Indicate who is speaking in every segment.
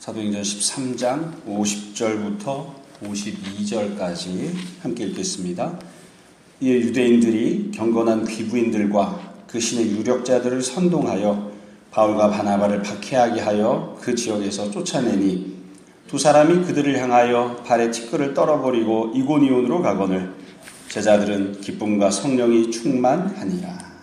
Speaker 1: 사도행전 13장 50절부터 52절까지 함께 읽겠습니다. 이에 유대인들이 경건한 귀부인들과 그 신의 유력자들을 선동하여 바울과 바나바를 박해하게 하여 그 지역에서 쫓아내니 두 사람이 그들을 향하여 발에 티끌을 떨어버리고 이고니온으로 가거늘 제자들은 기쁨과 성령이 충만하니라.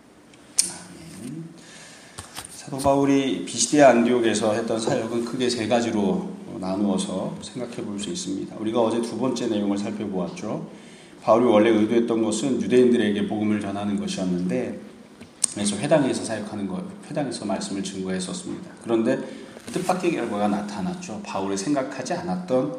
Speaker 1: 사도 바울이 비시디아 안디옥에서 했던 사역은 크게 세 가지로 나누어서 생각해 볼 수 있습니다. 우리가 어제 두 번째 내용을 살펴보았죠. 바울이 원래 의도했던 것은 유대인들에게 복음을 전하는 것이었는데, 그래서 회당에서 사역하는 것, 회당에서 말씀을 증거했었습니다. 그런데 뜻밖의 결과가 나타났죠. 바울이 생각하지 않았던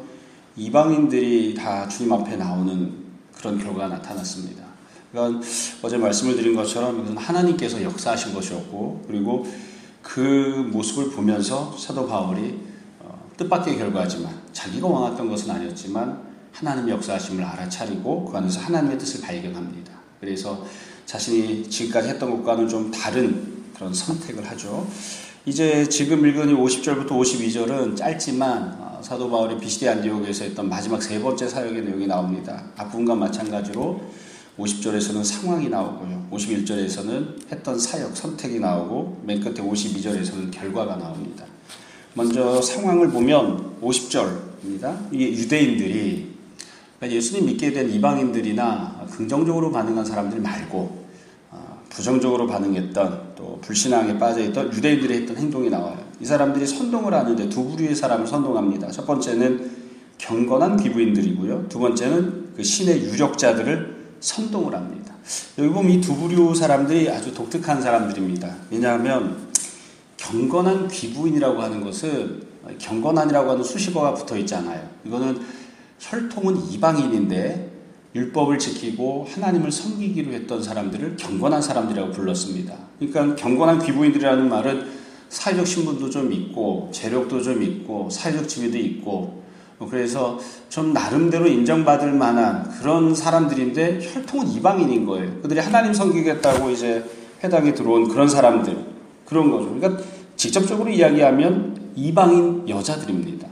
Speaker 1: 이방인들이 다 주님 앞에 나오는 그런 결과가 나타났습니다. 그러니까 어제 말씀을 드린 것처럼 이것은 하나님께서 역사하신 것이었고, 그리고 그 모습을 보면서 사도 바울이 뜻밖의 결과지만, 자기가 원했던 것은 아니었지만 하나님의 역사하심을 알아차리고 그 안에서 하나님의 뜻을 발견합니다. 그래서 자신이 지금까지 했던 것과는 좀 다른 그런 선택을 하죠. 이제 지금 읽은 이 50절부터 52절은 짧지만 사도 바울이 비시디아 안디옥에서 했던 마지막 세 번째 사역의 내용이 나옵니다. 앞부분과 마찬가지로 50절에서는 상황이 나오고요. 51절에서는 했던 사역, 선택이 나오고 맨 끝에 52절에서는 결과가 나옵니다. 먼저 상황을 보면 50절입니다. 이게 유대인들이 예수님 믿게 된 이방인들이나 긍정적으로 반응한 사람들 말고 부정적으로 반응했던, 또 불신앙에 빠져있던 유대인들이 했던 행동이 나와요. 이 사람들이 선동을 하는데 두 부류의 사람을 선동합니다. 첫 번째는 경건한 귀부인들이고요. 두 번째는 그 신의 유력자들을 선동을 합니다. 여기 보면 이 두 부류 사람들이 아주 독특한 사람들입니다. 왜냐하면 경건한 귀부인이라고 하는 것은, 경건한이라고 하는 수식어가 붙어 있잖아요. 이거는 혈통은 이방인인데 율법을 지키고 하나님을 섬기기로 했던 사람들을 경건한 사람들이라고 불렀습니다. 그러니까 경건한 귀부인들이라는 말은 사회적 신분도 좀 있고 재력도 좀 있고 사회적 지위도 있고, 그래서 좀 나름대로 인정받을 만한 그런 사람들인데 혈통은 이방인인 거예요. 그들이 하나님 섬기겠다고 이제 회당에 들어온 그런 사람들, 그런 거죠. 그러니까 직접적으로 이야기하면 이방인 여자들입니다.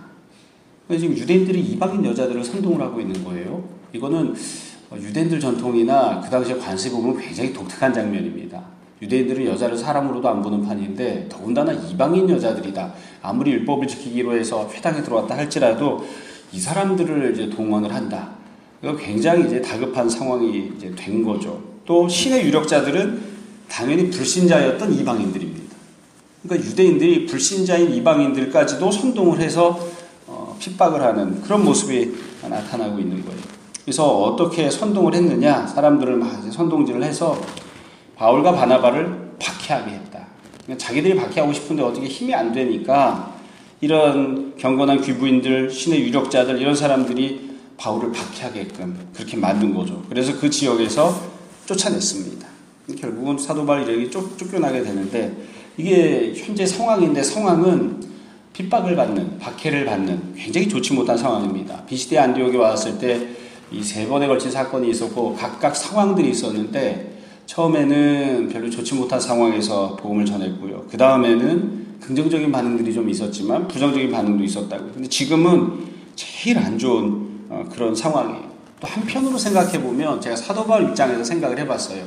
Speaker 1: 지금 유대인들이 이방인 여자들을 선동을 하고 있는 거예요. 이거는 유대인들 전통이나 그 당시에 관습에 보면 굉장히 독특한 장면입니다. 유대인들은 여자를 사람으로도 안 보는 판인데 더군다나 이방인 여자들이다. 아무리 율법을 지키기로 해서 회당에 들어왔다 할지라도 이 사람들을 이제 동원을 한다. 이거 굉장히 이제 다급한 상황이 이제 된 거죠. 또 신의 유력자들은 당연히 불신자였던 이방인들입니다. 그러니까 유대인들이 불신자인 이방인들까지도 선동을 해서 핍박을 하는 그런 모습이 나타나고 있는 거예요. 그래서 어떻게 선동을 했느냐? 사람들을 막 선동질을 해서 바울과 바나바를 박해하게 했다. 그러니까 자기들이 박해하고 싶은데 어떻게 힘이 안 되니까 이런 경건한 귀부인들, 신의 유력자들, 이런 사람들이 바울을 박해하게끔 그렇게 만든 거죠. 그래서 그 지역에서 쫓아냈습니다. 결국은 사도 바울이 쫓겨나게 되는데, 이게 현재 상황인데 상황은 핍박을 받는, 박해를 받는 굉장히 좋지 못한 상황입니다. 비시디아 안디옥에 왔을 때 이 세 번에 걸친 사건이 있었고 각각 상황들이 있었는데, 처음에는 별로 좋지 못한 상황에서 복음을 전했고요. 그 다음에는 긍정적인 반응들이 좀 있었지만 부정적인 반응도 있었다고요. 근데 지금은 제일 안 좋은 그런 상황이에요. 또 한편으로 생각해보면 제가 사도 바울 입장에서 생각을 해봤어요.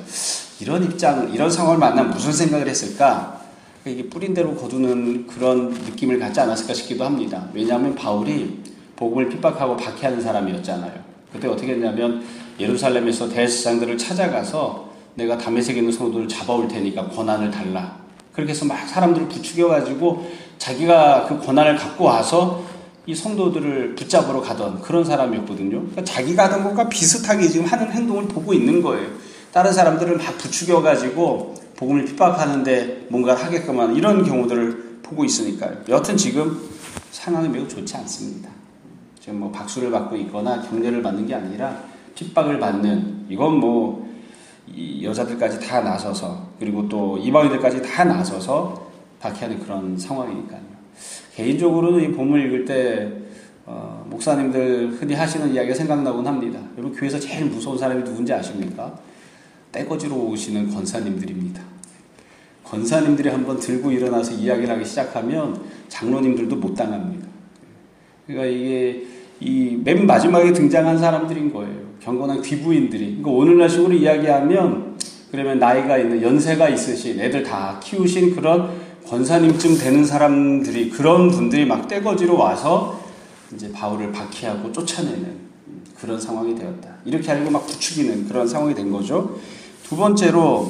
Speaker 1: 이런 상황을 만나면 무슨 생각을 했을까? 이게 뿌린 대로 거두는 그런 느낌을 갖지 않았을까 싶기도 합니다. 왜냐하면 바울이 복음을 핍박하고 박해하는 사람이었잖아요. 그때 어떻게 했냐면 예루살렘에서 대제사장들을 찾아가서 내가 다메섹에 있는 성도들을 잡아올 테니까 권한을 달라. 그렇게 해서 막 사람들을 부추겨가지고 자기가 그 권한을 갖고 와서 이 성도들을 붙잡으러 가던 그런 사람이었거든요. 그러니까 자기가 하던 것과 비슷하게 지금 하는 행동을 보고 있는 거예요. 다른 사람들을 막 부추겨가지고 복음을 핍박하는데 뭔가를 하게끔 하는 이런 경우들을 보고 있으니까요. 여하튼 지금 상황이 매우 좋지 않습니다. 지금 뭐 박수를 받고 있거나 경례를 받는 게 아니라 핍박을 받는, 이건 뭐 이 여자들까지 다 나서서, 그리고 또 이방인들까지 다 나서서 박해하는 그런 상황이니까요. 개인적으로는 이 본문 읽을 때 목사님들 흔히 하시는 이야기가 생각나곤 합니다. 여러분, 교회에서 제일 무서운 사람이 누군지 아십니까? 떼거지로 오시는 권사님들입니다. 권사님들이 한번 들고 일어나서 이야기를 하기 시작하면 장로님들도 못 당합니다. 그러니까 이게 이 맨 마지막에 등장한 사람들인 거예요. 경건한 귀부인들이. 그러니까 오늘날식으로 이야기하면 그러면 나이가 있는 연세가 있으신 애들 다 키우신 그런 권사님쯤 되는 사람들이 그런 분들이 막 떼거지로 와서 이제 바울을 박해하고 쫓아내는 그런 상황이 되었다. 이렇게 알고 막 부추기는 그런 상황이 된 거죠. 두 번째로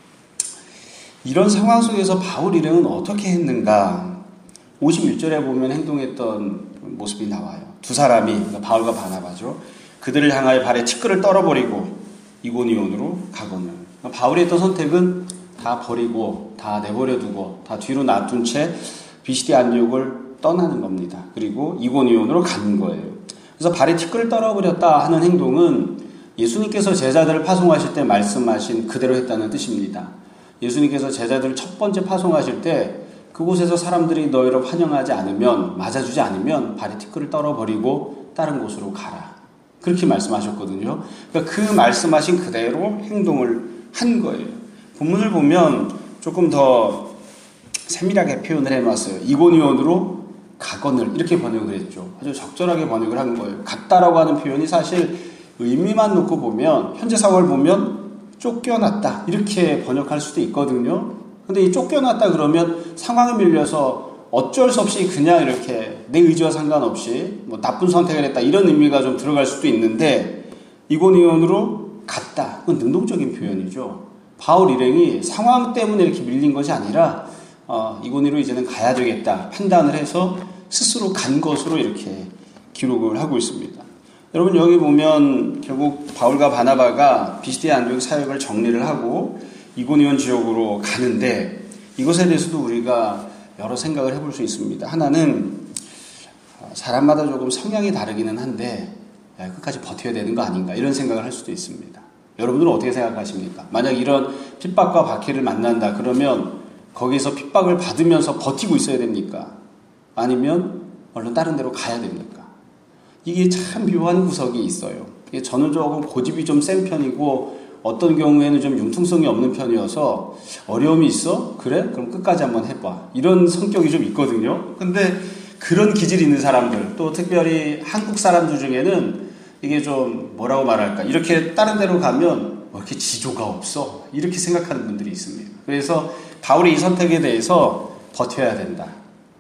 Speaker 1: 이런 상황 속에서 바울 일행은 어떻게 했는가? 51절에 보면 행동했던 모습이 나와요. 두 사람이 그러니까 바울과 바나바죠. 그들을 향하여 발에 티끌을 떨어버리고 이고니온으로 가거늘. 그러니까 바울이 했던 선택은 다 버리고 다 내버려두고 다 뒤로 놔둔 채 비시디아 안디옥을 떠나는 겁니다. 그리고 이고니온으로 가는 거예요. 그래서 발에 티끌을 떨어버렸다 하는 행동은 예수님께서 제자들을 파송하실 때 말씀하신 그대로 했다는 뜻입니다. 예수님께서 제자들을 첫 번째 파송하실 때 그곳에서 사람들이 너희를 환영하지 않으면, 맞아주지 않으면 발에 티끌을 떨어버리고 다른 곳으로 가라. 그렇게 말씀하셨거든요. 그러니까 그 말씀하신 그대로 행동을 한 거예요. 본문을 보면 조금 더 세밀하게 표현을 해놨어요. 이고니온으로 가거늘 이렇게 번역을 했죠. 아주 적절하게 번역을 한 거예요. 갔다라고 하는 표현이 사실 의미만 놓고 보면 현재 상황을 보면 쫓겨났다 이렇게 번역할 수도 있거든요. 근데 이 쫓겨났다 그러면 상황에 밀려서 어쩔 수 없이 그냥 이렇게 내 의지와 상관없이 뭐 나쁜 선택을 했다 이런 의미가 좀 들어갈 수도 있는데 이고니온으로 갔다. 그건 능동적인 표현이죠. 바울 일행이 상황 때문에 이렇게 밀린 것이 아니라 이고니로 이제는 가야 되겠다 판단을 해서 스스로 간 것으로 이렇게 기록을 하고 있습니다. 여러분 여기 보면 결국 바울과 바나바가 비시디아 안디옥 사역을 정리를 하고 이고니온 지역으로 가는데 이것에 대해서도 우리가 여러 생각을 해볼 수 있습니다. 하나는 사람마다 조금 성향이 다르기는 한데 끝까지 버텨야 되는 거 아닌가 이런 생각을 할 수도 있습니다. 여러분들은 어떻게 생각하십니까? 만약 이런 핍박과 박해를 만난다 그러면 거기서 핍박을 받으면서 버티고 있어야 됩니까? 아니면 얼른 다른 데로 가야 됩니까? 이게 참 묘한 구석이 있어요. 저는 조금 고집이 좀 센 편이고 어떤 경우에는 좀 융통성이 없는 편이어서 어려움이 있어? 그래? 그럼 끝까지 한번 해봐. 이런 성격이 좀 있거든요. 근데 그런 기질이 있는 사람들, 또 특별히 한국 사람들 중에는 이게 좀 뭐라고 말할까? 이렇게 다른 데로 가면 왜 이렇게 지조가 없어? 이렇게 생각하는 분들이 있습니다. 그래서 바울의 이 선택에 대해서 버텨야 된다.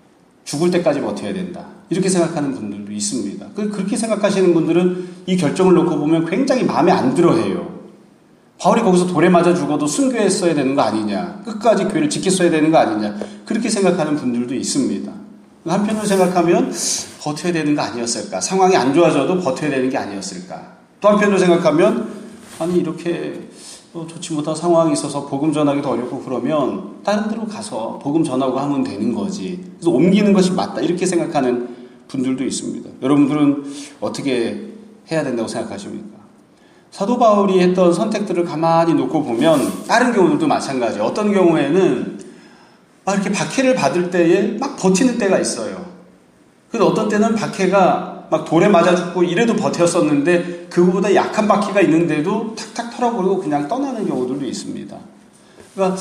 Speaker 1: 죽을 때까지 버텨야 된다. 이렇게 생각하는 분들도 있습니다. 그렇게 생각하시는 분들은 이 결정을 놓고 보면 굉장히 마음에 안 들어해요. 바울이 거기서 돌에 맞아 죽어도 순교했어야 되는 거 아니냐. 끝까지 교회를 지켰어야 되는 거 아니냐. 그렇게 생각하는 분들도 있습니다. 한편으로 생각하면 버텨야 되는 거 아니었을까. 상황이 안 좋아져도 버텨야 되는 게 아니었을까. 또 한편으로 생각하면 아니 이렇게 좋지 못한 상황이 있어서 복음 전하기도 어렵고 그러면 다른 데로 가서 복음 전하고 하면 되는 거지. 그래서 옮기는 것이 맞다. 이렇게 생각하는 분들도 있습니다. 여러분들은 어떻게 해야 된다고 생각하십니까? 사도 바울이 했던 선택들을 가만히 놓고 보면 다른 경우들도 마찬가지예요. 어떤 경우에는 막 이렇게 박해를 받을 때에 막 버티는 때가 있어요. 그런데 어떤 때는 박해가 막 돌에 맞아 죽고 이래도 버텼었는데 그거보다 약한 박해가 있는데도 탁탁 털어버리고 그냥 떠나는 경우들도 있습니다. 그러니까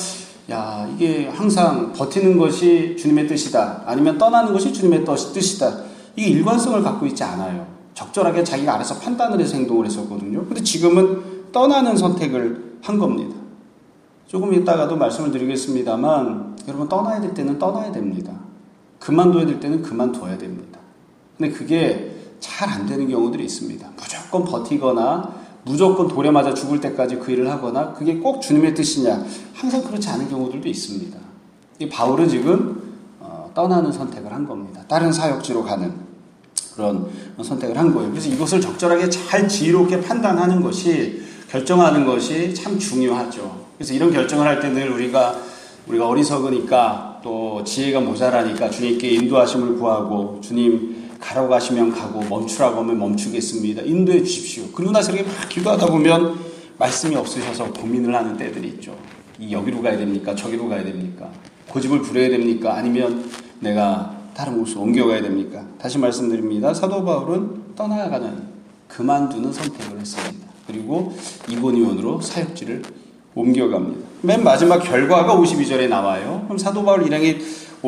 Speaker 1: 이게 항상 버티는 것이 주님의 뜻이다. 아니면 떠나는 것이 주님의 뜻이다. 이게 일관성을 갖고 있지 않아요. 적절하게 자기가 알아서 판단을 해서 행동을 했었거든요. 근데 지금은 떠나는 선택을 한 겁니다. 조금 이따가도 말씀을 드리겠습니다만 여러분 떠나야 될 때는 떠나야 됩니다. 그만둬야 될 때는 그만둬야 됩니다. 근데 그게 잘 안 되는 경우들이 있습니다. 무조건 버티거나 무조건 돌에 맞아 죽을 때까지 그 일을 하거나 그게 꼭 주님의 뜻이냐 항상 그렇지 않은 경우들도 있습니다. 이 바울은 지금 떠나는 선택을 한 겁니다. 다른 사역지로 가는 그런 선택을 한 거예요. 그래서 이것을 적절하게 잘 지혜롭게 판단하는 것이 결정하는 것이 참 중요하죠. 그래서 이런 결정을 할 때 늘 우리가 어리석으니까 또 지혜가 모자라니까 주님께 인도하심을 구하고 주님 가라고 하시면 가고 멈추라고 하면 멈추겠습니다. 인도해 주십시오. 그러고 나서 이렇게 막 기도하다 보면 말씀이 없으셔서 고민을 하는 때들이 있죠. 여기로 가야 됩니까? 저기로 가야 됩니까? 고집을 부려야 됩니까? 아니면 내가 다른 곳으로 옮겨가야 됩니까? 다시 말씀드립니다. 사도 바울은 떠나가는 그만두는 선택을 했습니다. 그리고 이고니온으로 사역지를 옮겨갑니다. 맨 마지막 결과가 52절에 나와요. 그럼 사도 바울 일행이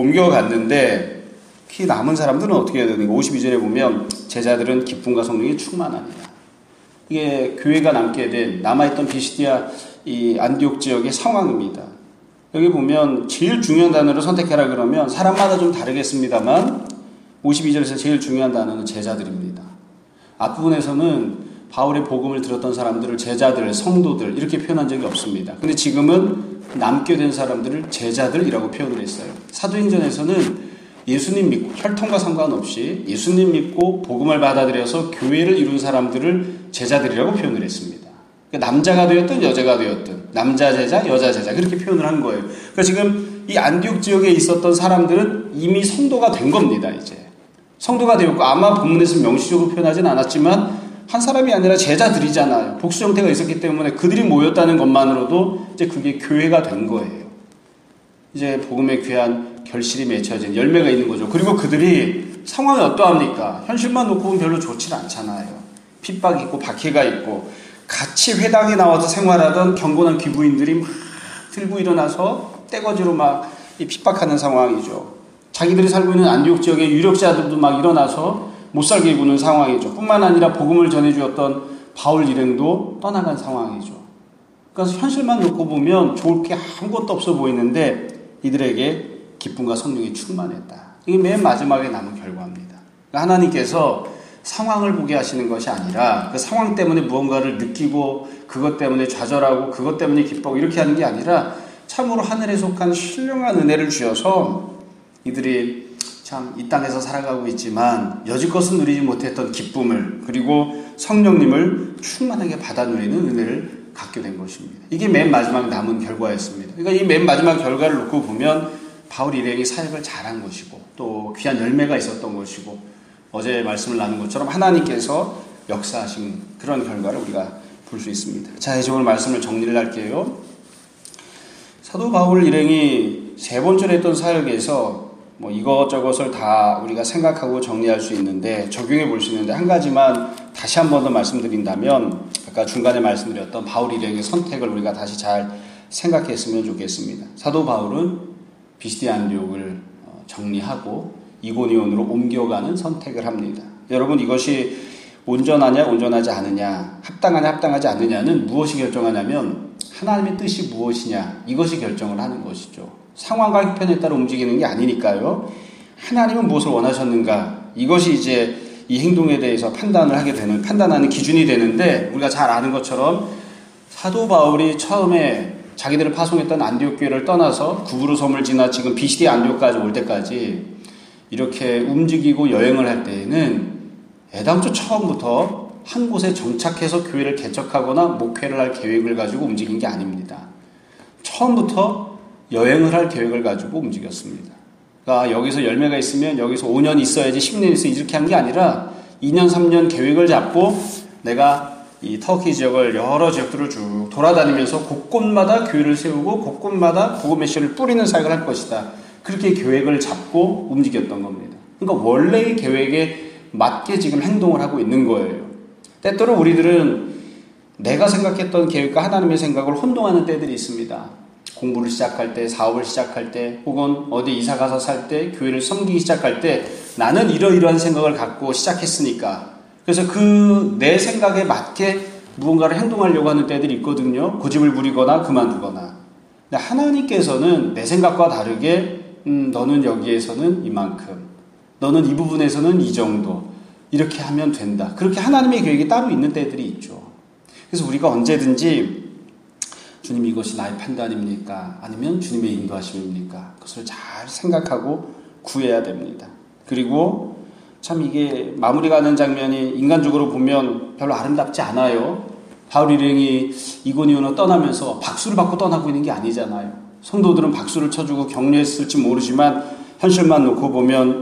Speaker 1: 옮겨갔는데 그 남은 사람들은 어떻게 해야 되는가? 52절에 보면 제자들은 기쁨과 성령이 충만하니라. 이게 교회가 남게 된 남아있던 비시디아 이 안디옥 지역의 상황입니다. 여기 보면 제일 중요한 단어를 선택해라 그러면 사람마다 좀 다르겠습니다만 52절에서 제일 중요한 단어는 제자들입니다. 앞부분에서는 바울의 복음을 들었던 사람들을 제자들, 성도들 이렇게 표현한 적이 없습니다. 근데 지금은 남게 된 사람들을 제자들이라고 표현을 했어요. 사도행전에서는 예수님 믿고 혈통과 상관없이 예수님 믿고 복음을 받아들여서 교회를 이룬 사람들을 제자들이라고 표현을 했습니다. 그러니까 남자가 되었든 여자가 되었든 남자 제자, 여자 제자 그렇게 표현을 한 거예요. 그러니까 지금 이 안디옥 지역에 있었던 사람들은 이미 성도가 된 겁니다. 이제 성도가 되었고 아마 본문에서 명시적으로 표현하진 않았지만 한 사람이 아니라 제자들이잖아요. 복수 형태가 있었기 때문에 그들이 모였다는 것만으로도 이제 그게 교회가 된 거예요. 이제 복음의 귀한 결실이 맺혀진 열매가 있는 거죠. 그리고 그들이 상황이 어떠합니까? 현실만 놓고 보면 별로 좋지 않잖아요. 핍박이 있고 박해가 있고 같이 회당에 나와서 생활하던 경건한 귀부인들이 막 들고 일어나서 떼거지로 막 핍박하는 상황이죠. 자기들이 살고 있는 안디옥 지역의 유력자들도 막 일어나서 못 살게 구는 상황이죠. 뿐만 아니라 복음을 전해주었던 바울 일행도 떠나간 상황이죠. 그래서 현실만 놓고 보면 좋을 게 아무것도 없어 보이는데 이들에게 기쁨과 성령이 충만했다. 이게 맨 마지막에 남은 결과입니다. 그러니까 하나님께서 상황을 보게 하시는 것이 아니라 그 상황 때문에 무언가를 느끼고 그것 때문에 좌절하고 그것 때문에 기뻐하고 이렇게 하는 게 아니라 참으로 하늘에 속한 신령한 은혜를 주셔서 이들이 참 이 땅에서 살아가고 있지만 여지껏은 누리지 못했던 기쁨을 그리고 성령님을 충만하게 받아 누리는 은혜를 갖게 된 것입니다. 이게 맨 마지막 남은 결과였습니다. 그러니까 이 맨 마지막 결과를 놓고 보면 바울 일행이 사역을 잘한 것이고 또 귀한 열매가 있었던 것이고 어제 말씀을 나눈 것처럼 하나님께서 역사하신 그런 결과를 우리가 볼 수 있습니다. 자, 이제 오늘 말씀을 정리를 할게요. 사도 바울 일행이 세 번째로 했던 사역에서 뭐 이것저것을 다 우리가 생각하고 정리할 수 있는데 적용해 볼 수 있는데 한 가지만 다시 한 번 더 말씀드린다면 아까 중간에 말씀드렸던 바울 일행의 선택을 우리가 다시 잘 생각했으면 좋겠습니다. 사도 바울은 비시디아 안디옥을 정리하고 이고니온으로 옮겨가는 선택을 합니다. 여러분 이것이 온전하냐 온전하지 않느냐 합당하냐 합당하지 않느냐는 무엇이 결정하냐면 하나님의 뜻이 무엇이냐 이것이 결정을 하는 것이죠. 상황과 형편에 따라 움직이는 게 아니니까요. 하나님은 무엇을 원하셨는가 이것이 이제 이 행동에 대해서 판단하는 기준이 되는데 우리가 잘 아는 것처럼 사도 바울이 처음에 자기들을 파송했던 안디옥 교회를 떠나서 구브로 섬을 지나 지금 비시디아 안디옥까지 올 때까지 이렇게 움직이고 여행을 할 때에는 애당초 처음부터 한 곳에 정착해서 교회를 개척하거나 목회를 할 계획을 가지고 움직인 게 아닙니다. 처음부터 여행을 할 계획을 가지고 움직였습니다. 그러니까 여기서 열매가 있으면 여기서 5년 있어야지 10년 있어야지 이렇게 한 게 아니라 2년 3년 계획을 잡고 내가 이 터키 지역을 여러 지역들을 쭉 돌아다니면서 곳곳마다 교회를 세우고 곳곳마다 복음의 씨를 뿌리는 사역을 할 것이다. 그렇게 계획을 잡고 움직였던 겁니다. 그러니까 원래의 계획에 맞게 지금 행동을 하고 있는 거예요. 때때로 우리들은 내가 생각했던 계획과 하나님의 생각을 혼동하는 때들이 있습니다. 공부를 시작할 때, 사업을 시작할 때, 혹은 어디 이사 가서 살 때, 교회를 섬기기 시작할 때 나는 이러이러한 생각을 갖고 시작했으니까 그래서 그 내 생각에 맞게 무언가를 행동하려고 하는 때들이 있거든요. 고집을 부리거나 그만두거나. 근데 하나님께서는 내 생각과 다르게 너는 여기에서는 이만큼 너는 이 부분에서는 이 정도 이렇게 하면 된다. 그렇게 하나님의 계획이 따로 있는 때들이 있죠. 그래서 우리가 언제든지 주님 이것이 나의 판단입니까? 아니면 주님의 인도하심입니까? 그것을 잘 생각하고 구해야 됩니다. 그리고 참 이게 마무리 가는 장면이 인간적으로 보면 별로 아름답지 않아요. 바울 일행이 이고니온을 떠나면서 박수를 받고 떠나고 있는 게 아니잖아요. 성도들은 박수를 쳐주고 격려했을지 모르지만 현실만 놓고 보면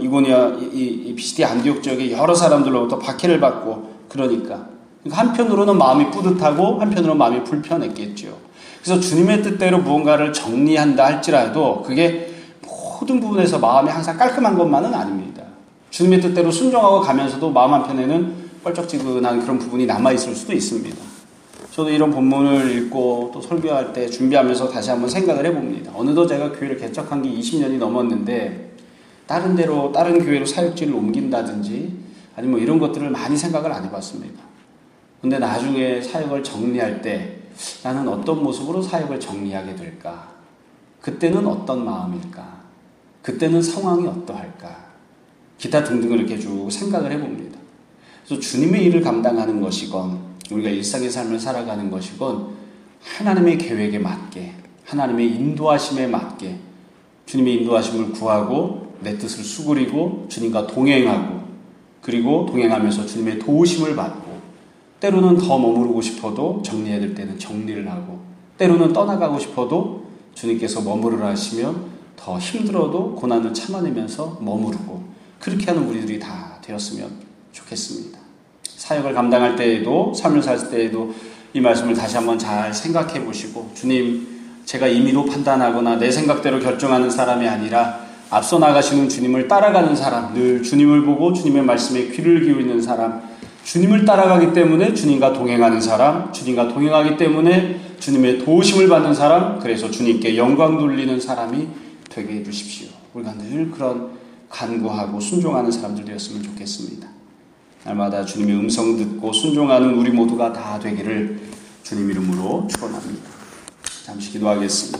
Speaker 1: 이 비시디아 안디옥 지역의 여러 사람들로부터 박해를 받고 그러니까 한편으로는 마음이 뿌듯하고 한편으로는 마음이 불편했겠죠. 그래서 주님의 뜻대로 무언가를 정리한다 할지라도 그게 모든 부분에서 마음이 항상 깔끔한 것만은 아닙니다. 주님의 뜻대로 순종하고 가면서도 마음 한편에는 뻘쩍지근한 그런 부분이 남아있을 수도 있습니다. 저도 이런 본문을 읽고 또 설교할 때 준비하면서 다시 한번 생각을 해봅니다. 어느덧 제가 교회를 개척한 게 20년이 넘었는데 다른 교회로 사역지를 옮긴다든지 아니면 뭐 이런 것들을 많이 생각을 안 해봤습니다. 근데 나중에 사역을 정리할 때 나는 어떤 모습으로 사역을 정리하게 될까? 그때는 어떤 마음일까? 그때는 상황이 어떠할까? 기타 등등을 이렇게 쭉 생각을 해봅니다. 그래서 주님의 일을 감당하는 것이건 우리가 일상의 삶을 살아가는 것이건 하나님의 계획에 맞게 하나님의 인도하심에 맞게 주님의 인도하심을 구하고 내 뜻을 수그리고 주님과 동행하고 그리고 동행하면서 주님의 도우심을 받고 때로는 더 머무르고 싶어도 정리해야 될 때는 정리를 하고 때로는 떠나가고 싶어도 주님께서 머무르라 하시면 더 힘들어도 고난을 참아내면서 머무르고 그렇게 하는 우리들이 다 되었으면 좋겠습니다. 사역을 감당할 때에도 삶을 살 때에도 이 말씀을 다시 한번 잘 생각해 보시고 주님 제가 임의로 판단하거나 내 생각대로 결정하는 사람이 아니라 앞서 나가시는 주님을 따라가는 사람, 늘 주님을 보고 주님의 말씀에 귀를 기울이는 사람, 주님을 따라가기 때문에 주님과 동행하는 사람, 주님과 동행하기 때문에 주님의 도우심을 받는 사람, 그래서 주님께 영광 돌리는 사람이 되게 해주십시오. 우리가 늘 그런 간구하고 순종하는 사람들 되었으면 좋겠습니다. 날마다 주님의 음성 듣고 순종하는 우리 모두가 다 되기를 주님 이름으로 축원합니다. 잠시 기도하겠습니다.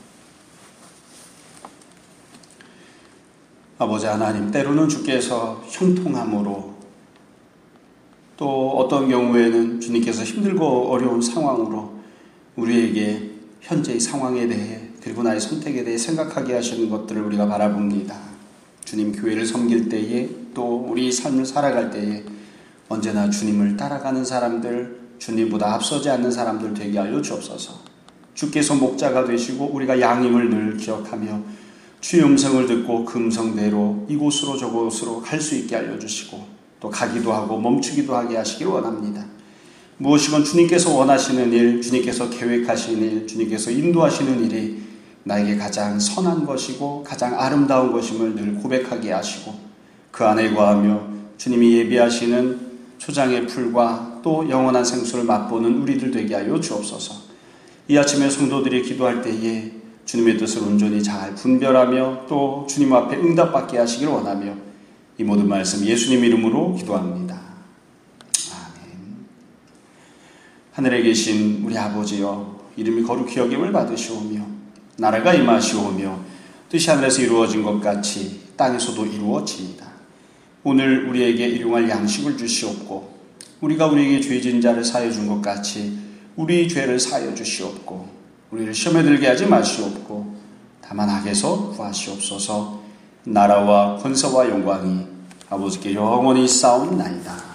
Speaker 1: 아버지 하나님, 때로는 주께서 형통함으로 또 어떤 경우에는 주님께서 힘들고 어려운 상황으로 우리에게 현재의 상황에 대해 그리고 나의 선택에 대해 생각하게 하시는 것들을 우리가 바라봅니다. 주님 교회를 섬길 때에 또 우리 삶을 살아갈 때에 언제나 주님을 따라가는 사람들, 주님보다 앞서지 않는 사람들 되게 알려 주옵소서. 주께서 목자가 되시고 우리가 양임을 늘 기억하며 주의 음성을 듣고 그 음성대로 이곳으로 저곳으로 갈 수 있게 알려주시고 또 가기도 하고 멈추기도 하게 하시길 원합니다. 무엇이건 주님께서 원하시는 일, 주님께서 계획하시는 일, 주님께서 인도하시는 일이 나에게 가장 선한 것이고 가장 아름다운 것임을 늘 고백하게 하시고 그 안에 거하며 주님이 예비하시는 초장의 풀과 또 영원한 생수를 맛보는 우리들 되게 하여 주옵소서. 이 아침에 성도들이 기도할 때에 주님의 뜻을 온전히 잘 분별하며 또 주님 앞에 응답받게 하시길 원하며 이 모든 말씀 예수님 이름으로 기도합니다. 아멘. 하늘에 계신 우리 아버지여, 이름이 거룩히 여김을 받으시오며 나라가 임하시오며 뜻이 하늘에서 이루어진 것 같이 땅에서도 이루어집니다. 오늘 우리에게 일용할 양식을 주시옵고 우리가 우리에게 죄진 자를 사하여 준 것 같이 우리 죄를 사하여 주시옵고 우리를 시험에 들게 하지 마시옵고 다만 악에서 구하시옵소서. 나라와 권세와 영광이 아버지께 영원히 싸움나이다.